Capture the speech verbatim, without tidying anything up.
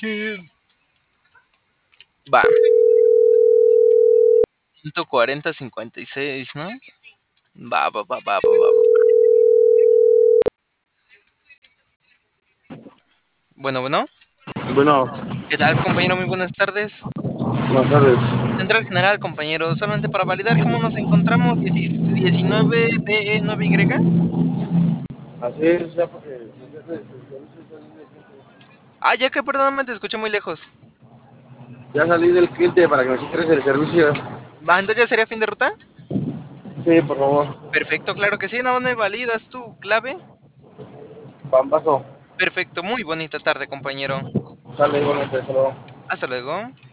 Va. ciento cuarenta, cincuenta y seis, ¿no? Va, va, va, va, va, va. Bueno, bueno. Bueno, ¿Qué tal, compañero? Muy buenas tardes. buenas tardes. Central General, compañero. Solamente para validar cómo nos encontramos. diecinueve B E nueve Y. Así es, ya porque... Ah, ya que perdóname, te escuché muy lejos. Ya salí del cliente para que me cierres el servicio. Va, entonces ya sería fin de ruta. Sí, por favor. Perfecto, claro que sí. Nada más me validas tu clave. Pambazo. Perfecto, muy bonita tarde, compañero. Sale igualmente, hasta luego. Hasta luego.